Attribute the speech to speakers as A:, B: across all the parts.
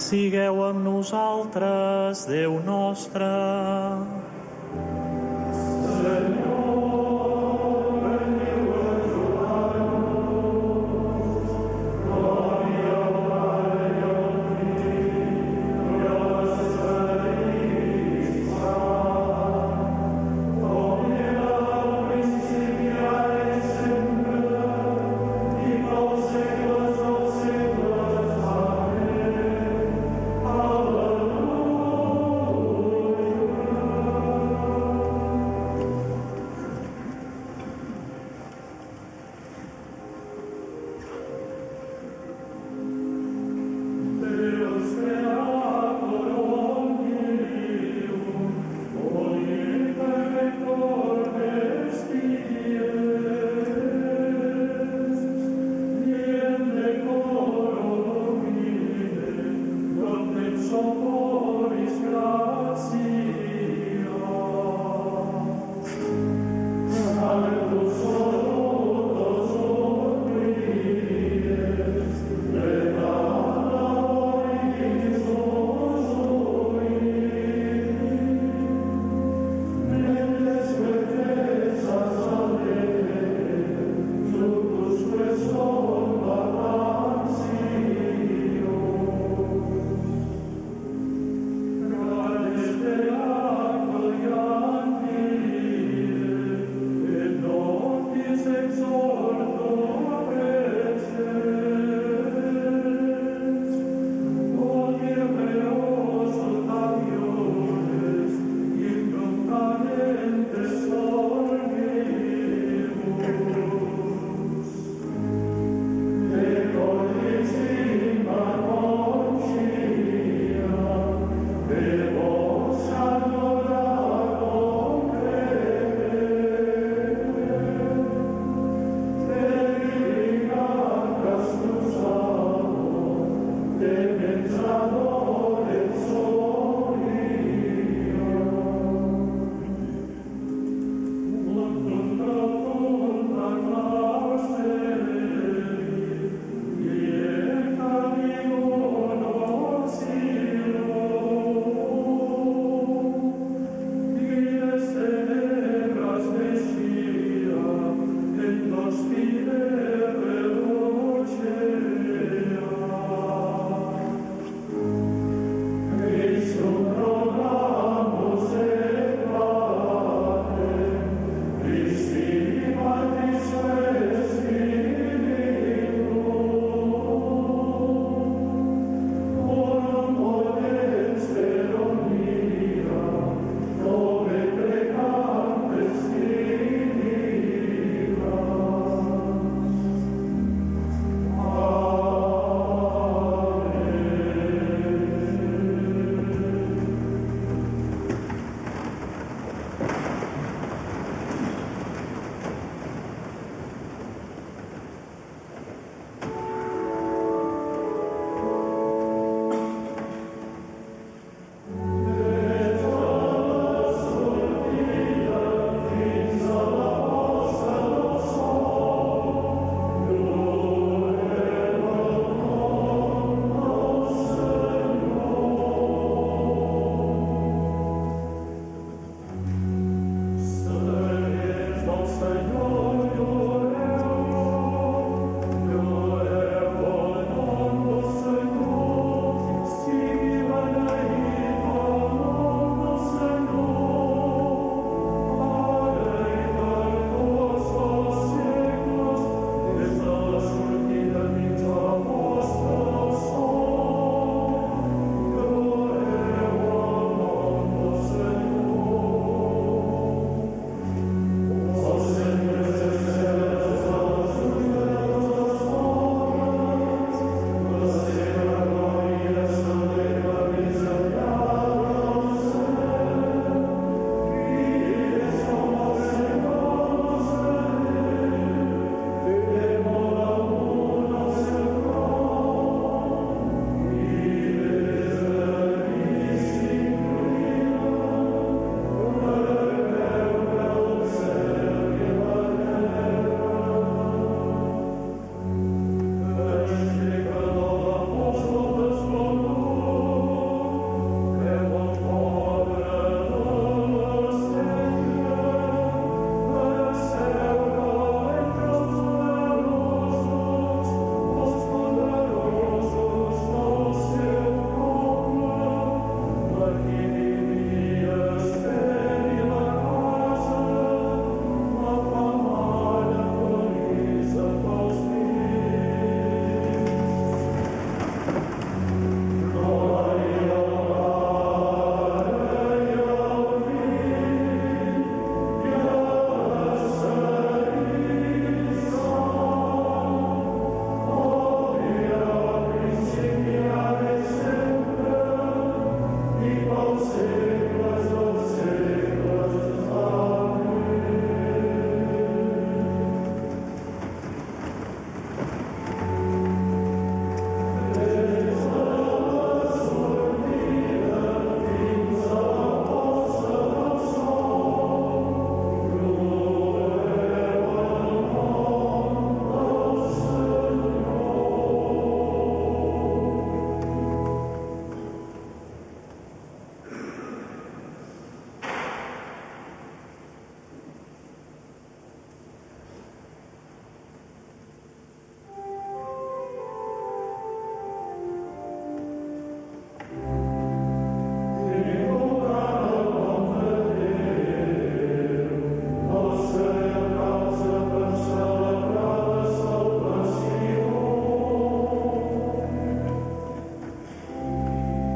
A: Sigueu amb nosaltres, Déu nostre.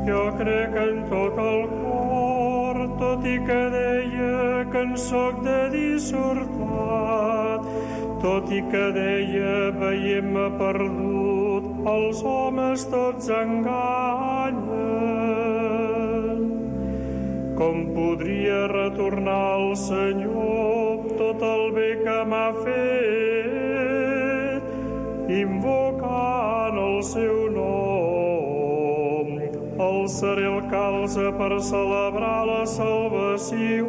A: Jo crec en tot el cor, tot i que deia que en soc de dissortat, tot i que deia veient-me perdut, els homes tots enganyen. Com podria retornar al Senyor tot el bé que m'ha fet, invocant el seu nom, alçaré el calze per celebrar la salvació.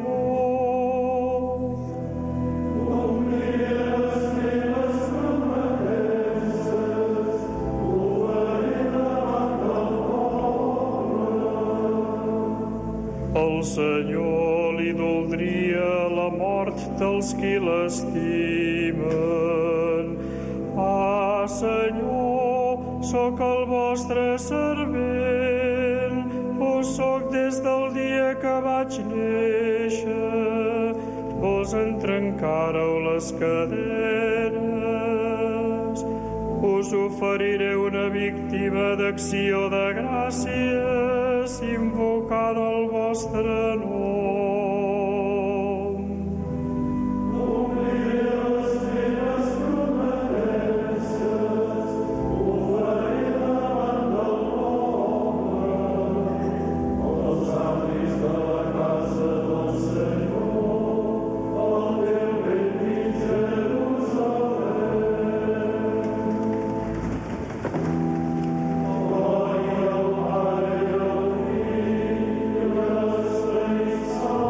A: El Senyor li doldria la mort dels qui l'estimen. Ah, Senyor, sóc el vostre servent, vos soc des del dia que vaig néixer, vos en trencàreu les cadenes. Us oferiré una víctima d'acció de gràcies, invocant el vostre nom. Oblida les meves prometences, ho faré davant del poble, els avis de la casa del Senyor, el teu bendit Jerusalem. Glòria al Pare i al Fill i a l'Esperit Sant,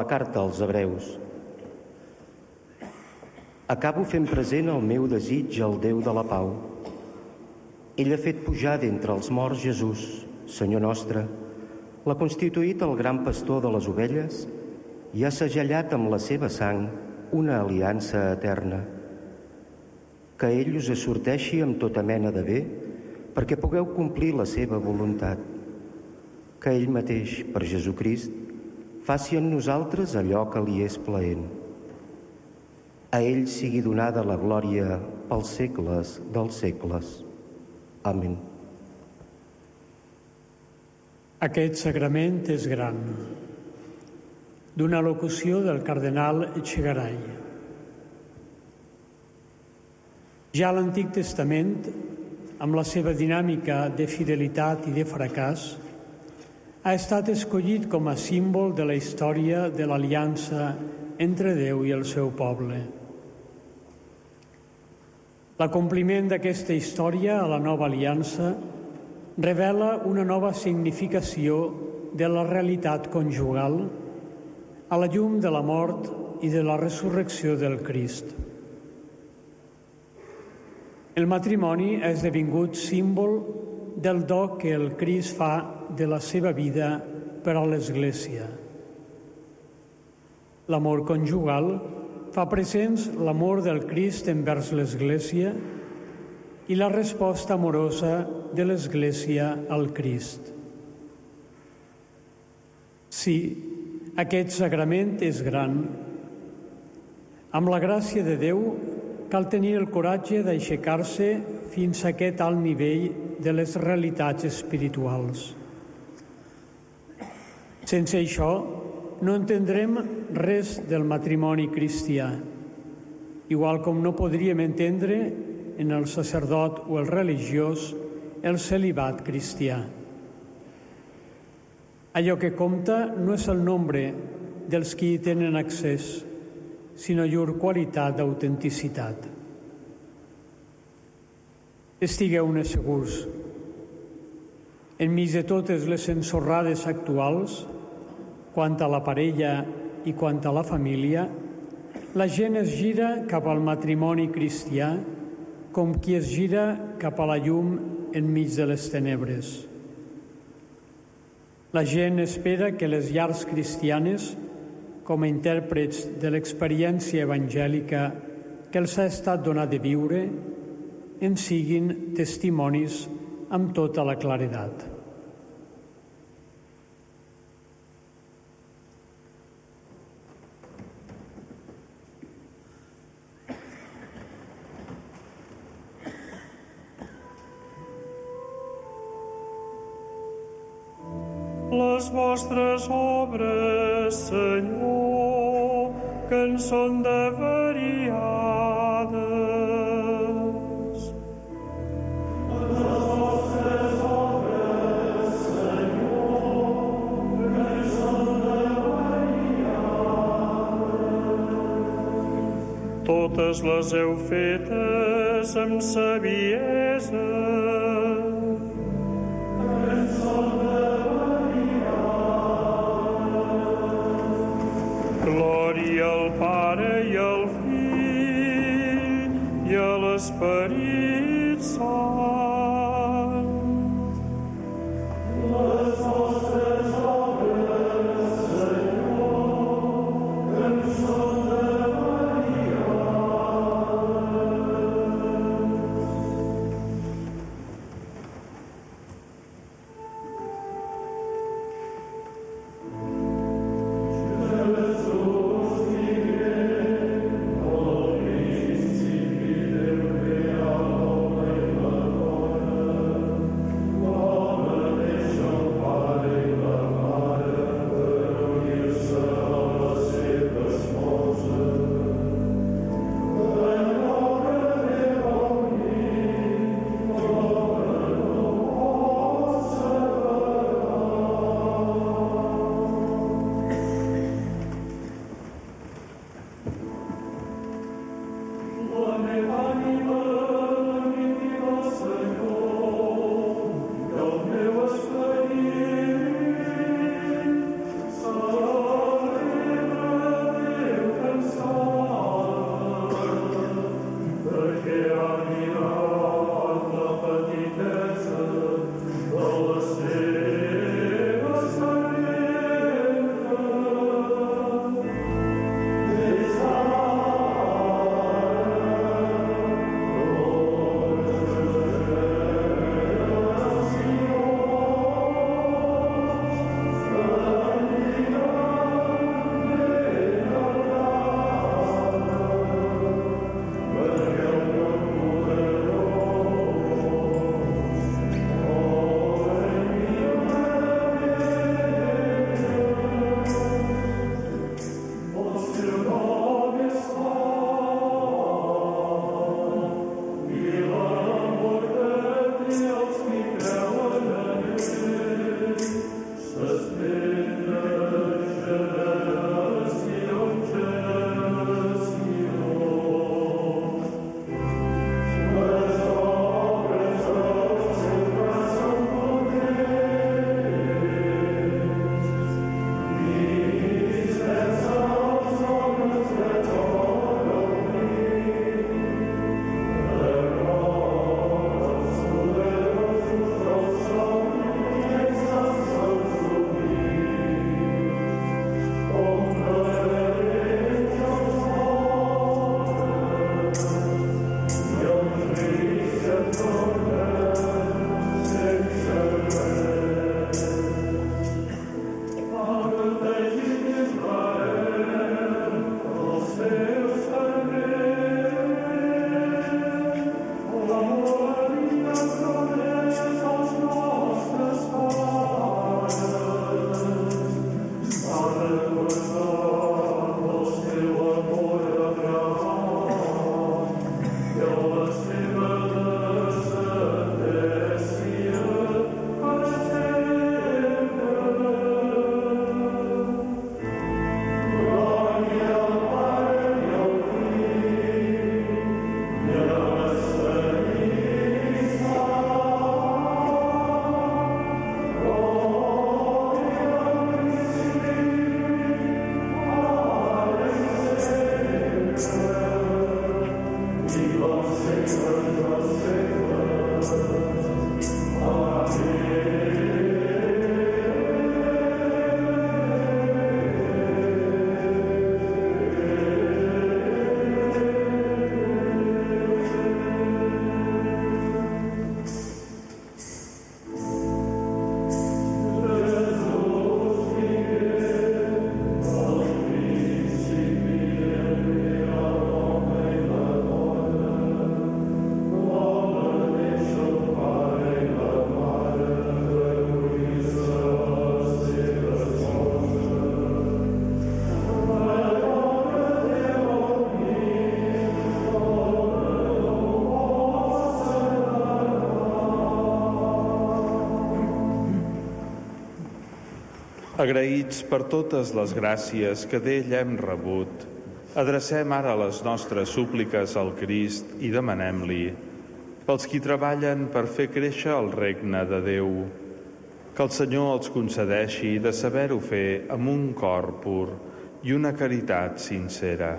B: carta als Hebreus. Acabo fent present el meu desig al Déu de la pau. Ell ha fet pujar d'entre els morts Jesús, Senyor nostre, l'ha constituït el gran pastor de les ovelles i ha segellat amb la seva sang una aliança eterna. Que ell us assorteixi amb tota mena de bé perquè pugueu complir la seva voluntat. Que ell mateix, per Jesucrist, faci en nosaltres allò que li és plaent. A ell sigui donada la glòria pels segles dels segles. Amén.
C: Aquest sagrament és gran. D'una locució del cardenal Echegaray. Ja a l'Antic Testament, amb la seva dinàmica de fidelitat i de fracàs, ha estat escollit com a símbol de la història de l'aliança entre Déu i el seu poble. L'acompliment d'aquesta història a la nova aliança revela una nova significació de la realitat conjugal a la llum de la mort i de la resurrecció del Crist. El matrimoni ha esdevingut símbol del do que el Crist fa de la seva vida per a l'Església. L'amor conjugal fa presents l'amor del Crist envers l'Església i la resposta amorosa de l'Església al Crist. Sí, aquest sagrament és gran. Amb la gràcia de Déu cal tenir el coratge d'aixecar-se fins a aquest alt nivell de les realitats espirituals. Sense això, no entendrem res del matrimoni cristià, igual com no podríem entendre en el sacerdot o el religiós el celibat cristià. Allò que compta no és el nombre dels qui hi tenen accés, sinó llur qualitat d'autenticitat. Estigueu-ne segurs. Enmig de totes les ensorrades actuals, quant a la parella i quant a la família, la gent es gira cap al matrimoni cristià com qui es gira cap a la llum enmig de les tenebres. La gent espera que les llars cristianes, com a intèrprets de l'experiència evangèlica que els ha estat donat de viure, en siguin testimonis amb tota la claredat.
A: Les vostres obres, Senyor, que en són de variades. Les vostres obres, Senyor, que en són de variades. Totes les heu fetes amb saviesa. Glòria al Pare i al Fill i a l'Esperit Sant. Les vostres obres, Senyor, que en són de variades.
D: Agraïts per totes les gràcies que d'ell hem rebut, adrecem ara les nostres súpliques al Crist i demanem-li, pels qui treballen per fer créixer el regne de Déu, que el Senyor els concedeixi de saber-ho fer amb un cor pur i una caritat sincera.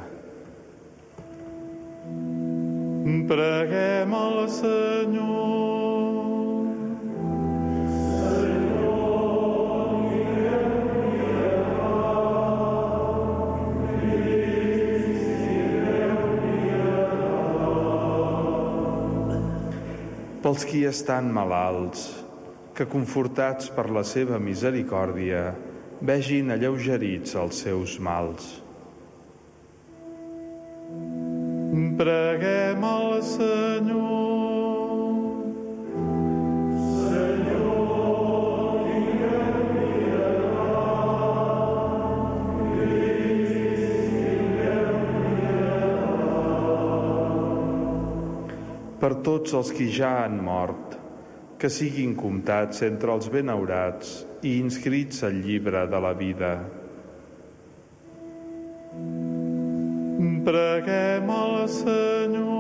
D: Preguem al Senyor. Pels qui estan malalts, que confortats per la seva misericòrdia, vegin alleugerits els seus mals. Preguem al Senyor. Per tots els qui ja han mort, que siguin comptats entre els benaurats i inscrits al llibre de la vida. Preguem al Senyor.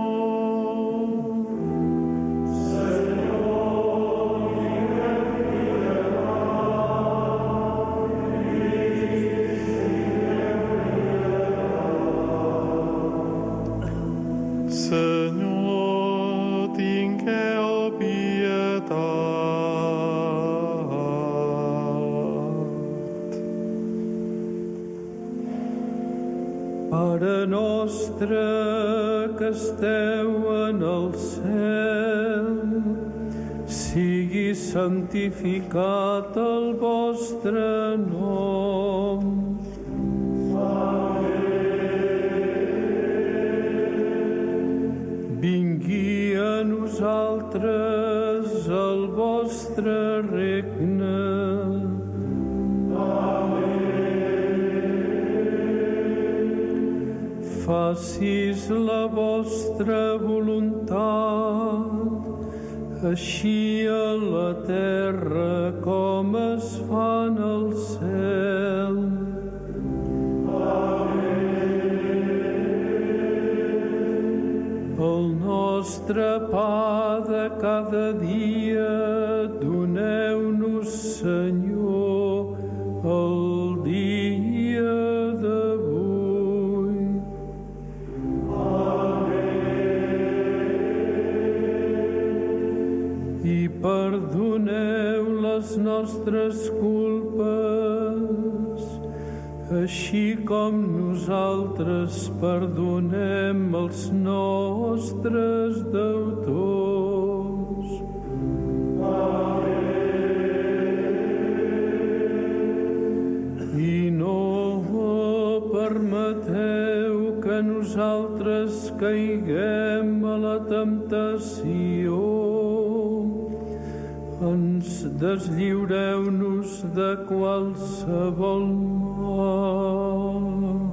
D: Senyor, tingueu pietat.
C: Pare nostre que esteu en el cel, sigui santificat el vostre nom. Vingui a nosaltres el vostre regne. Facis la vostra voluntat, així a la terra com es fa en el cel. El nostre pa de cada dia doneu-nos, Senyor, el dia d'avui. I perdoneu les nostres culpes, així com nosaltres perdonem els nostres deutors. I no permeteu que nosaltres caiguem a la temptació. Ens deslliureu-nos de qualsevol mal.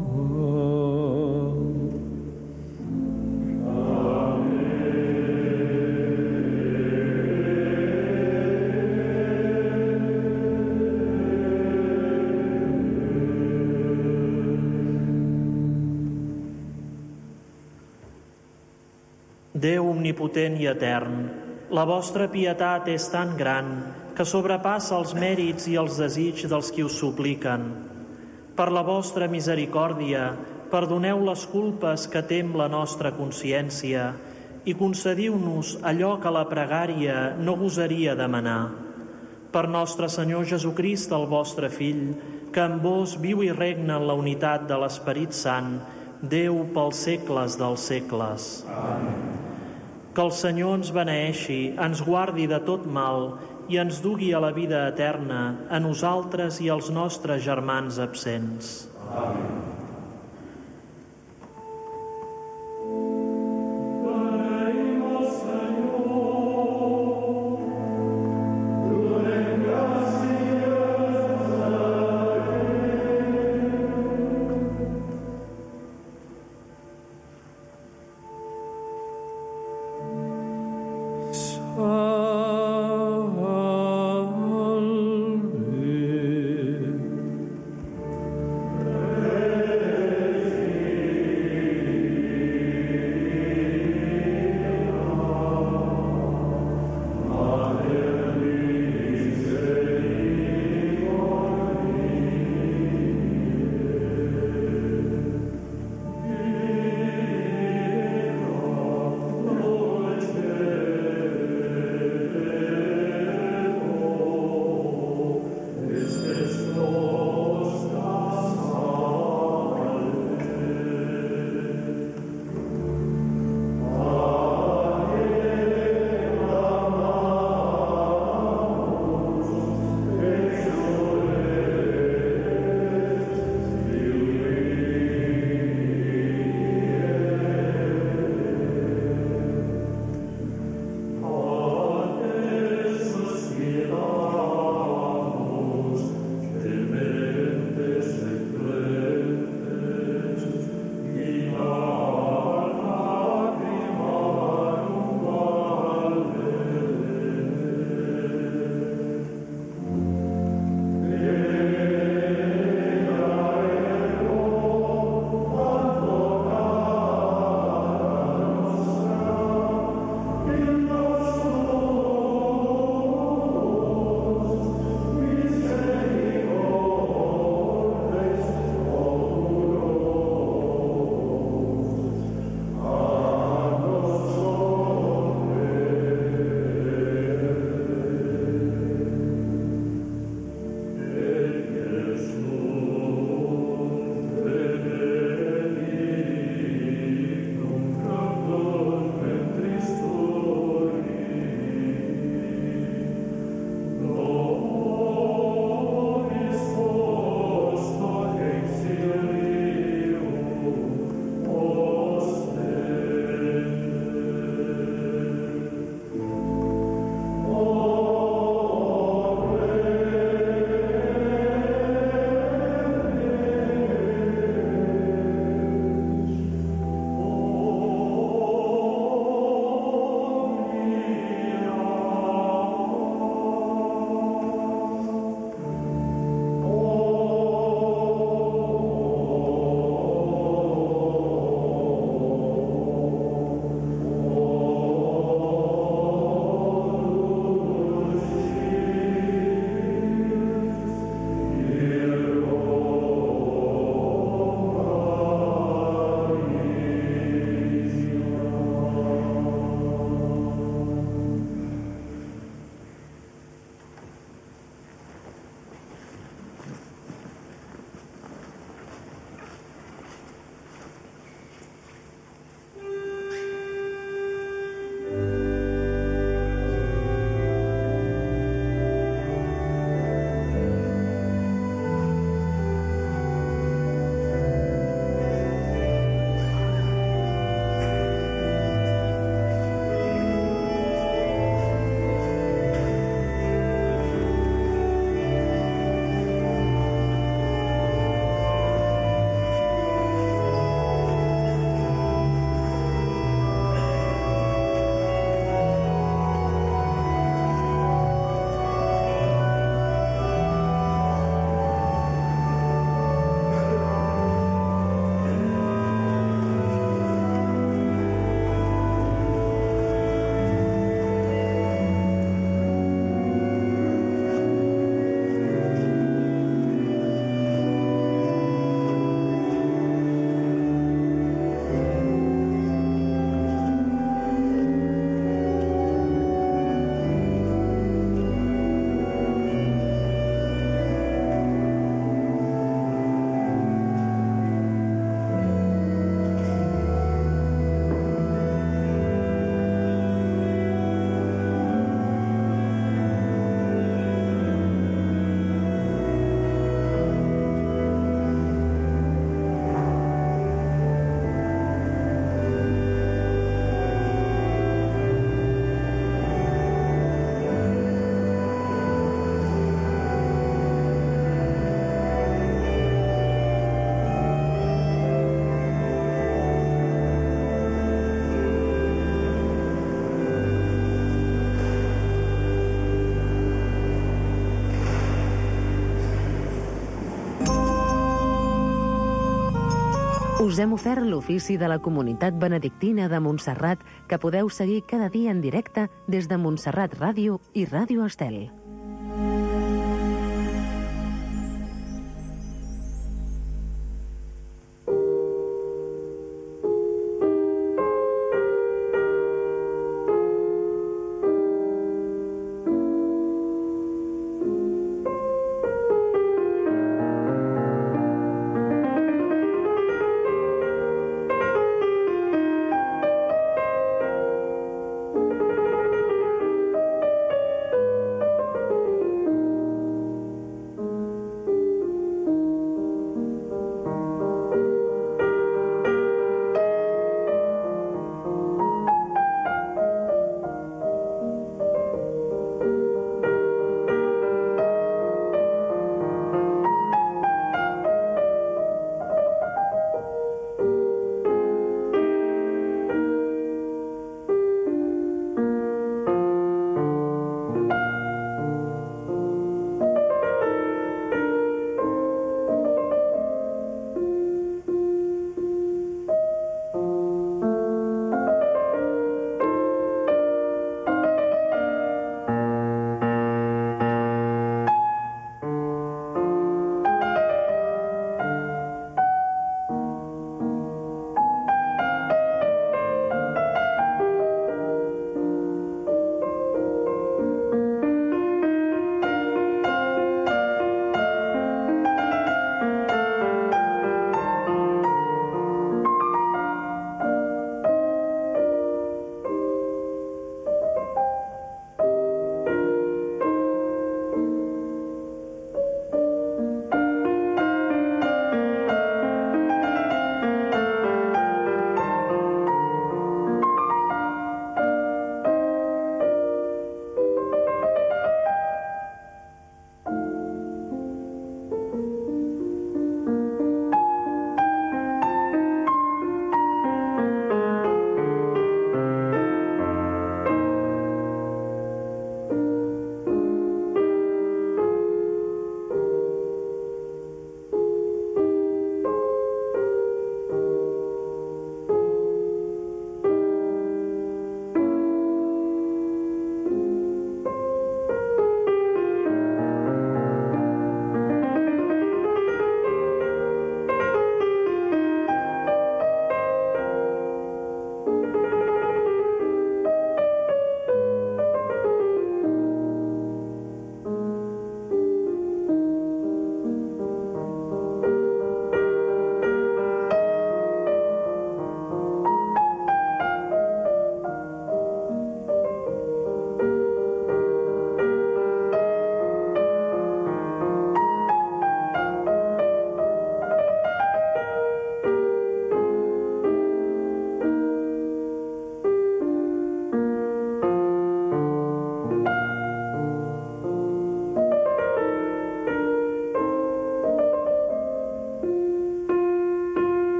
E: Déu omnipotent i etern, la vostra pietat és tan gran que sobrepassa els mèrits i els desigs dels qui us supliquen. Per la vostra misericòrdia, perdoneu les culpes que tem la nostra consciència i concediu-nos allò que la pregària no gosaria demanar. Per nostre Senyor Jesucrist, el vostre Fill, que amb vos viu i regna en la unitat de l'Esperit Sant, Déu pels segles dels segles. Amén. Que el Senyor ens beneeixi, ens guardi de tot mal i ens dugui a la vida eterna, a nosaltres i als nostres germans absents. Amén.
F: Us hem ofert l'ofici de la Comunitat Benedictina de Montserrat, que podeu seguir cada dia en directe des de Montserrat Ràdio i Ràdio Estel.